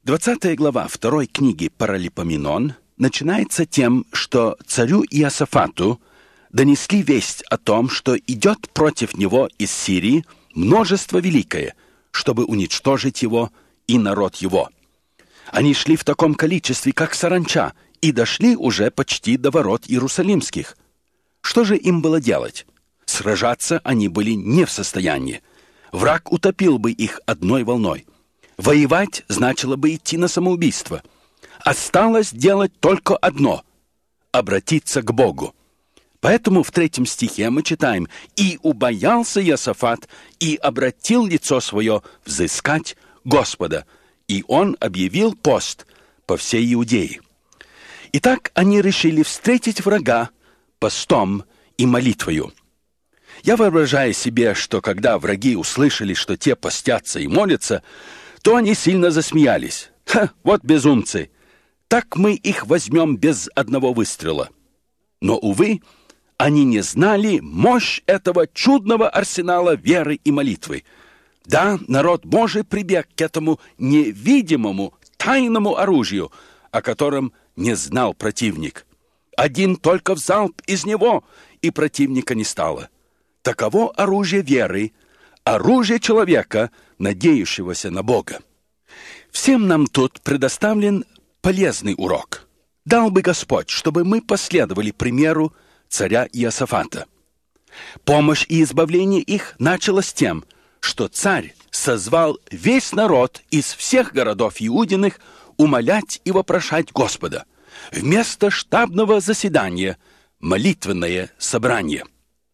20 глава 2 книги Паралипоменон начинается тем, что царю Иосафату донесли весть о том, что идет против него из Сирии множество великое, чтобы уничтожить его и народ его. Они шли в таком количестве, как саранча, и дошли уже почти до ворот Иерусалимских. Что же им было делать? Сражаться они были не в состоянии. Враг утопил бы их одной волной. Воевать значило бы идти на самоубийство. Осталось делать только одно — обратиться к Богу. Поэтому в 3 стихе мы читаем: «И убоялся Иосафат, и обратил лицо свое взыскать Господа, и он объявил пост по всей Иудее». Итак, они решили встретить врага постом и молитвою. Я воображаю себе, что когда враги услышали, что те постятся и молятся, то они сильно засмеялись. Вот безумцы! Так мы их возьмем без одного выстрела. Но, увы, они не знали мощь этого чудного арсенала веры и молитвы. Да, народ Божий прибег к этому невидимому, тайному оружию, о котором не знал противник. Один только залп из него, и противника не стало. Таково оружие веры, оружие человека, надеющегося на Бога. Всем нам тут предоставлен полезный урок. Дал бы Господь, чтобы мы последовали примеру царя Иосафата. Помощь и избавление их началось тем, что царь созвал весь народ из всех городов Иудиных умолять и вопрошать Господа. Вместо штабного заседания — молитвенное собрание.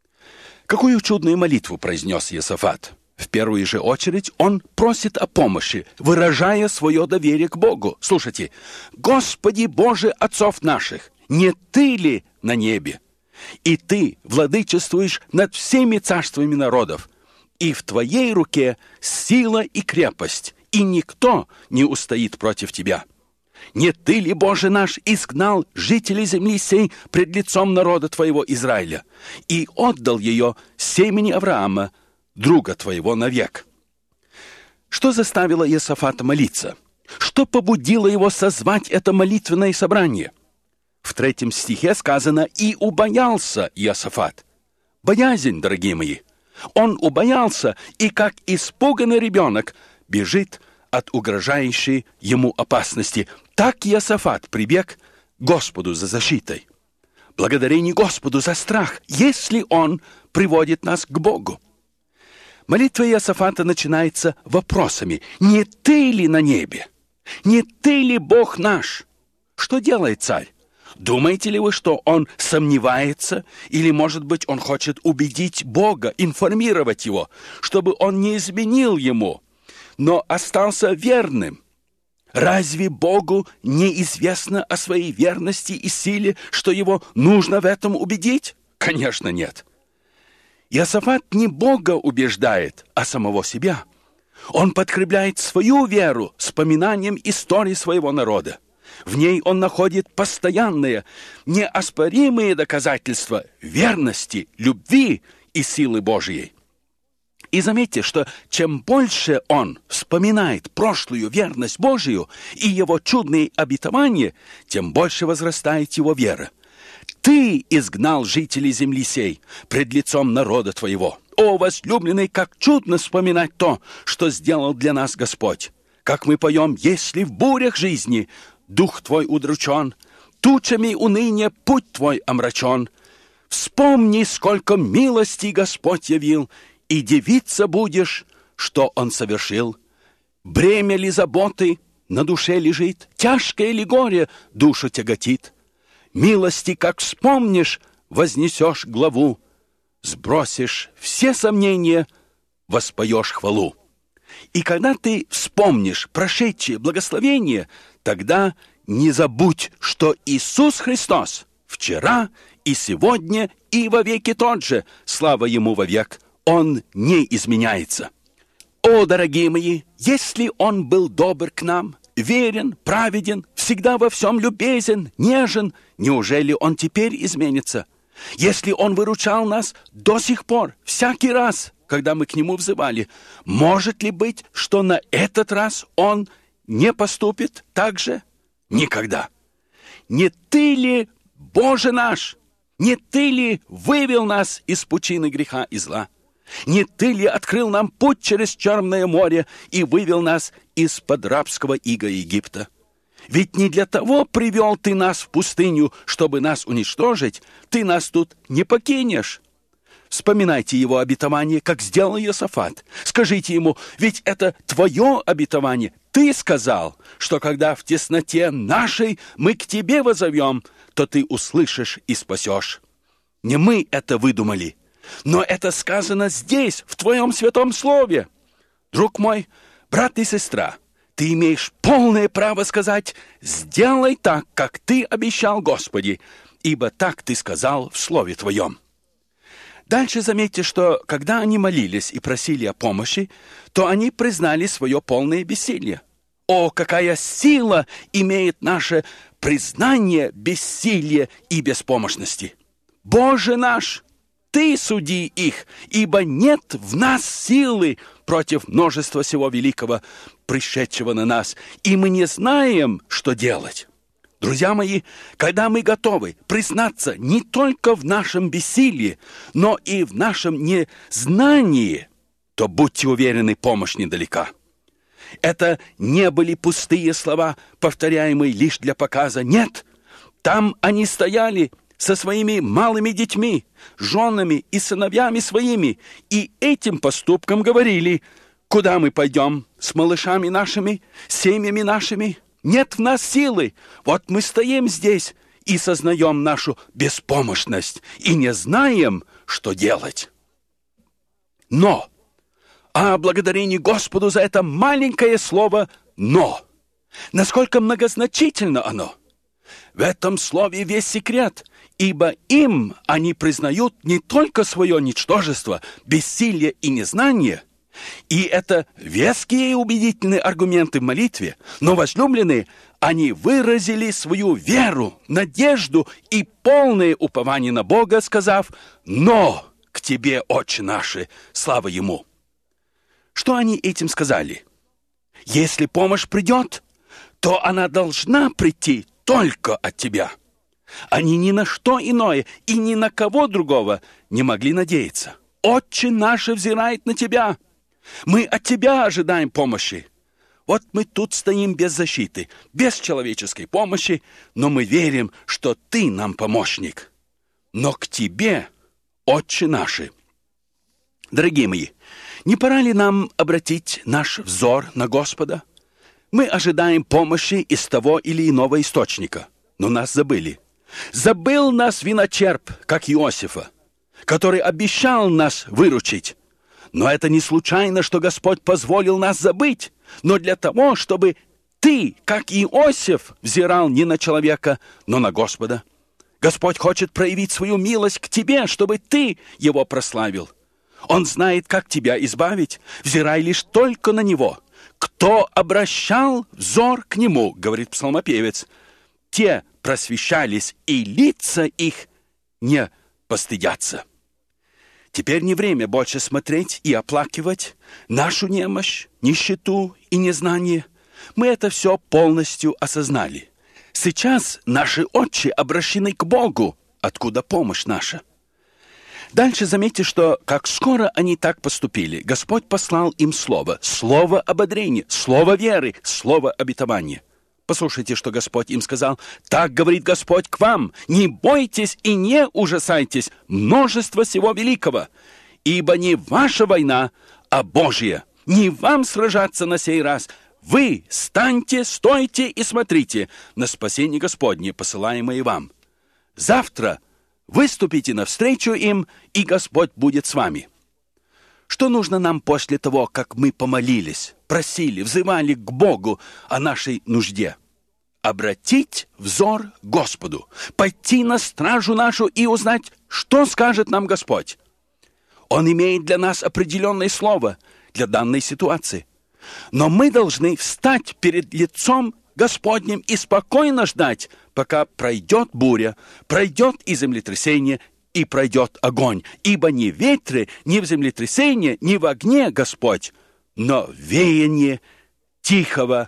Какую чудную молитву произнес Иосафат? В первую же очередь он просит о помощи, выражая свое доверие к Богу. Слушайте: «Господи Боже отцов наших, не Ты ли на небе? И Ты владычествуешь над всеми царствами народов, и в Твоей руке сила и крепость, и никто не устоит против Тебя. Не Ты ли, Боже наш, изгнал жителей земли сей пред лицом народа Твоего Израиля, и отдал ее семени Авраама, друга Твоего, навек?» Что заставило Иосафата молиться? Что побудило его созвать это молитвенное собрание? В 3 стихе сказано: «И убоялся Иосафат». Боязнь, дорогие мои. Он убоялся, и как испуганный ребенок бежит от угрожающей ему опасности. Так Иосафат прибег к Господу за защитой. Благодарение Господу за страх, если Он приводит нас к Богу. Молитва Иосафата начинается вопросами: «Не Ты ли на небе? Не Ты ли Бог наш?» Что делает царь? Думаете ли вы, что он сомневается? Или, может быть, он хочет убедить Бога, информировать его, чтобы он не изменил ему, но остался верным? Разве Богу неизвестно о своей верности и силе, что его нужно в этом убедить? Конечно, нет. Иосафат не Бога убеждает, а самого себя. Он подкрепляет свою веру вспоминанием истории своего народа. В ней он находит постоянные, неоспоримые доказательства верности, любви и силы Божьей. И заметьте, что чем больше он вспоминает прошлую верность Божию и его чудные обетования, тем больше возрастает его вера. «Ты изгнал жителей земли сей пред лицом народа Твоего». О, возлюбленный, как чудно вспоминать то, что сделал для нас Господь. Как мы поем: «Если в бурях жизни дух Твой удручен, тучами уныния путь Твой омрачен, вспомни, сколько милости Господь явил, и дивиться будешь, что Он совершил. Бремя ли заботы на душе лежит, тяжкое ли горе душу тяготит? Милости, как вспомнишь, вознесешь главу, сбросишь все сомнения, воспоешь хвалу». И когда ты вспомнишь прошедшее благословение, тогда не забудь, что Иисус Христос вчера и сегодня и вовеки тот же, слава Ему вовек, Он не изменяется. О, дорогие мои, если Он был добр к нам, верен, праведен, всегда во всем любезен, нежен, неужели Он теперь изменится? Если Он выручал нас до сих пор, всякий раз, когда мы к Нему взывали, может ли быть, что на этот раз Он не поступит так же? Никогда. Не ты ли, Боже наш, не ты ли вывел нас из пучины греха и зла? Не ты ли открыл нам путь через Черное море и вывел нас из-под рабского ига Египта? Ведь не для того привел ты нас в пустыню, чтобы нас уничтожить, ты нас тут не покинешь. Вспоминайте его обетование, как сделал Иосафат. Скажите ему, ведь это твое обетование. Ты сказал, что когда в тесноте нашей мы к тебе воззовем, то ты услышишь и спасешь. Не мы это выдумали, но это сказано здесь, в твоем святом слове. Друг мой, брат и сестра, ты имеешь полное право сказать: сделай так, как ты обещал, Господи, ибо так ты сказал в слове твоем. Дальше заметьте, что когда они молились и просили о помощи, то они признали свое полное бессилие. О, какая сила имеет наше признание бессилия и беспомощности! Боже наш, Ты суди их, ибо нет в нас силы против множества всего великого, пришедшего на нас, и мы не знаем, что делать. Друзья мои, когда мы готовы признаться не только в нашем бессилии, но и в нашем незнании, то будьте уверены, помощь недалека. Это не были пустые слова, повторяемые лишь для показа. Нет, там они стояли со своими малыми детьми, женами и сыновьями своими, и этим поступком говорили: куда мы пойдем с малышами нашими, семьями нашими? Нет в нас силы. Вот мы стоим здесь и сознаем нашу беспомощность и не знаем, что делать. Но, благодарение Господу за это маленькое слово «но». Насколько многозначительно оно. В этом слове весь секрет, ибо им они признают не только свое ничтожество, бессилие и незнание, и это веские и убедительные аргументы в молитве, но, возлюбленные, они выразили свою веру, надежду и полное упование на Бога, сказав: «Но к Тебе, Отче наши, слава Ему». Что они этим сказали? Если помощь придет, то она должна прийти только от Тебя. Они ни на что иное и ни на кого другого не могли надеяться. «Отче наш взирает на Тебя». Мы от Тебя ожидаем помощи. Вот мы тут стоим без защиты, без человеческой помощи, но мы верим, что Ты нам помощник. Но к Тебе, Отче наши. Дорогие мои, не пора ли нам обратить наш взор на Господа? Мы ожидаем помощи из того или иного источника, но нас забыли. Забыл нас виночерп, как Иосифа, который обещал нас выручить. Но это не случайно, что Господь позволил нас забыть, но для того, чтобы ты, как Иосиф, взирал не на человека, но на Господа. Господь хочет проявить свою милость к тебе, чтобы ты Его прославил. Он знает, как тебя избавить, взирай лишь только на Него. Кто обращал взор к Нему, говорит псалмопевец, те просвещались, и лица их не постыдятся. Теперь не время больше смотреть и оплакивать нашу немощь, нищету и незнание. Мы это все полностью осознали. Сейчас наши очи обращены к Богу, откуда помощь наша. Дальше заметьте, что как скоро они так поступили, Господь послал им слово ободрения, слово веры, слово обетования. Послушайте, что Господь им сказал. «Так говорит Господь к вам, не бойтесь и не ужасайтесь множества всего великого, ибо не ваша война, а Божья. Не вам сражаться на сей раз. Вы станьте, стойте и смотрите на спасение Господне, посылаемое вам. Завтра выступите навстречу им, и Господь будет с вами». Что нужно нам после того, как мы помолились, просили, взывали к Богу о нашей нужде? Обратить взор к Господу, пойти на стражу нашу и узнать, что скажет нам Господь. Он имеет для нас определенное слово для данной ситуации. Но мы должны встать перед лицом Господним и спокойно ждать, пока пройдет буря, пройдет и землетрясение, и пройдет огонь. Ибо ни в ветре, ни в землетрясении, ни в огне Господь, но веяние тихого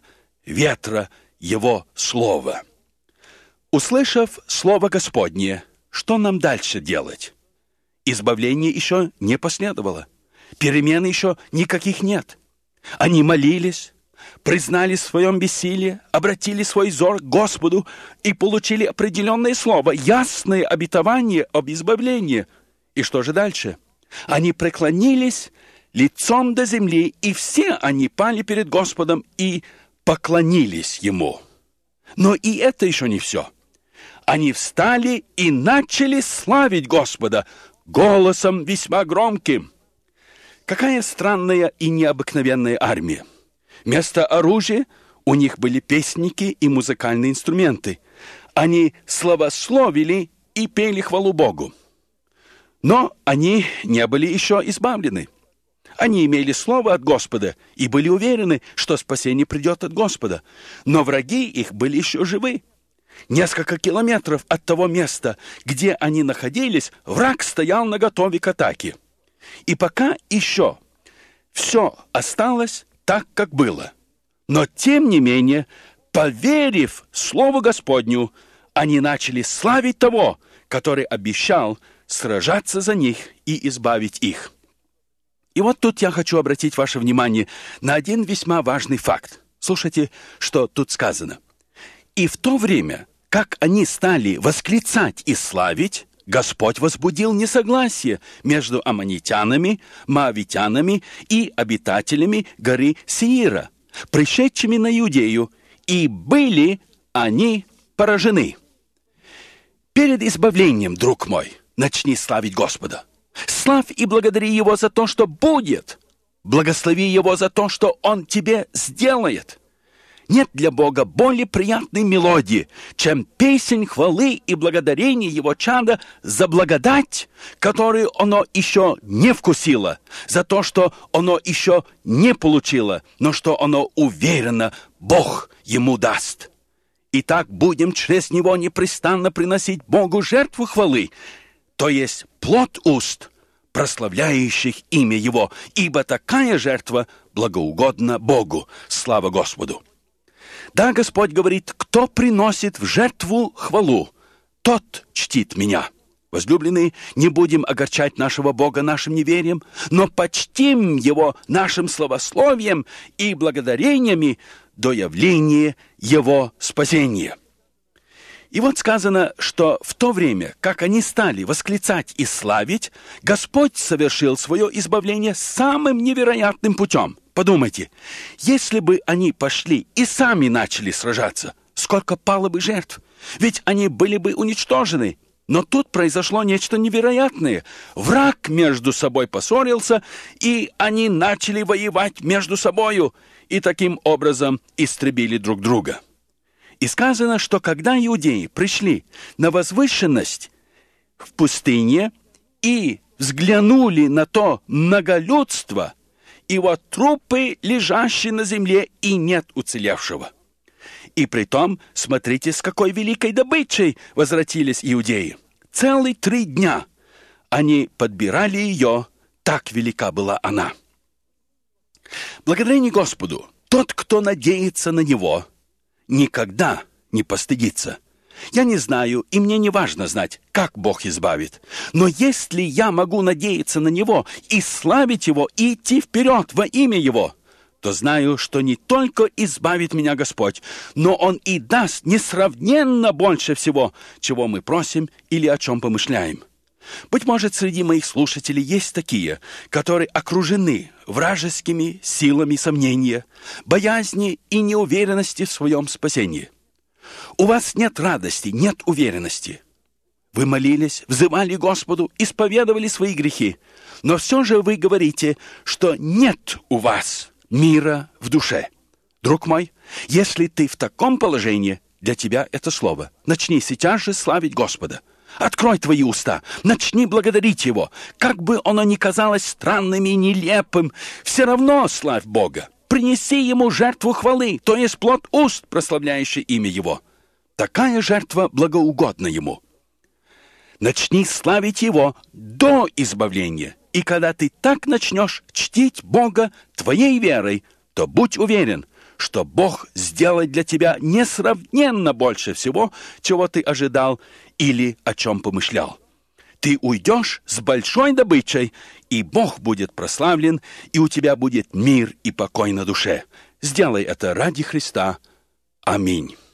ветра Его слова». Услышав Слово Господне, что нам дальше делать? Избавление еще не последовало. Перемен еще никаких нет. Они молились, признали в своем бессилии, обратили свой взор к Господу и получили определенное слово, ясное обетование об избавлении. И что же дальше? Они преклонились лицом до земли, и все они пали перед Господом и поклонились Ему. Но и это еще не все. Они встали и начали славить Господа голосом весьма громким. Какая странная и необыкновенная армия. Вместо оружия у них были песники и музыкальные инструменты. Они славословили и пели хвалу Богу. Но они не были еще избавлены. Они имели слово от Господа и были уверены, что спасение придет от Господа. Но враги их были еще живы. Несколько километров от того места, где они находились, враг стоял наготове к атаке. И пока еще все осталось так, как было. Но, тем не менее, поверив Слову Господню, они начали славить того, который обещал сражаться за них и избавить их. И вот тут я хочу обратить ваше внимание на один весьма важный факт. Слушайте, что тут сказано. «И в то время, как они стали восклицать и славить, Господь возбудил несогласие между аммонитянами, моавитянами и обитателями горы Сеира, пришедшими на Иудею, и были они поражены». Перед избавлением, друг мой, начни славить Господа. Славь и благодари Его за то, что будет. Благослови Его за то, что Он тебе сделает. Нет для Бога более приятной мелодии, чем песнь хвалы и благодарения Его чада за благодать, которую оно еще не вкусило, за то, что оно еще не получило, но что оно уверенно Бог ему даст. Итак, будем через Него непрестанно приносить Богу жертву хвалы, то есть плод уст, прославляющих имя Его, ибо такая жертва благоугодна Богу. Слава Господу! Да, Господь говорит: кто приносит в жертву хвалу, тот чтит меня. Возлюбленные, не будем огорчать нашего Бога нашим неверием, но почтим Его нашим славословием и благодарениями до явления Его спасения. И вот сказано, что в то время, как они стали восклицать и славить, Господь совершил свое избавление самым невероятным путем. Подумайте, если бы они пошли и сами начали сражаться, сколько пало бы жертв? Ведь они были бы уничтожены. Но тут произошло нечто невероятное. Враг между собой поссорился, и они начали воевать между собою, и таким образом истребили друг друга. И сказано, что когда иудеи пришли на возвышенность в пустыне и взглянули на то многолюдство, и вот трупы, лежащие на земле, и нет уцелевшего. И притом, смотрите, с какой великой добычей возвратились иудеи. Целых 3 дня они подбирали ее, так велика была она. Благодарение Господу, тот, кто надеется на Него, никогда не постыдится. Я не знаю, и мне не важно знать, как Бог избавит. Но если я могу надеяться на Него и славить Его, и идти вперед во имя Его, то знаю, что не только избавит меня Господь, но Он и даст несравненно больше всего, чего мы просим или о чем помышляем. Быть может, среди моих слушателей есть такие, которые окружены вражескими силами сомнения, боязни и неуверенности в своем спасении. У вас нет радости, нет уверенности. Вы молились, взывали Господу, исповедовали свои грехи, но все же вы говорите, что нет у вас мира в душе. Друг мой, если ты в таком положении, для тебя это слово. Начни сейчас же славить Господа. Открой твои уста, начни благодарить Его. Как бы оно ни казалось странным и нелепым, все равно славь Бога. Принеси Ему жертву хвалы, то есть плод уст, прославляющий имя Его. Такая жертва благоугодна Ему. Начни славить Его до избавления. И когда ты так начнешь чтить Бога твоей верой, то будь уверен, что Бог сделает для тебя несравненно больше всего, чего ты ожидал или о чем помышлял. Ты уйдешь с большой добычей, и Бог будет прославлен, и у тебя будет мир и покой на душе. Сделай это ради Христа. Аминь.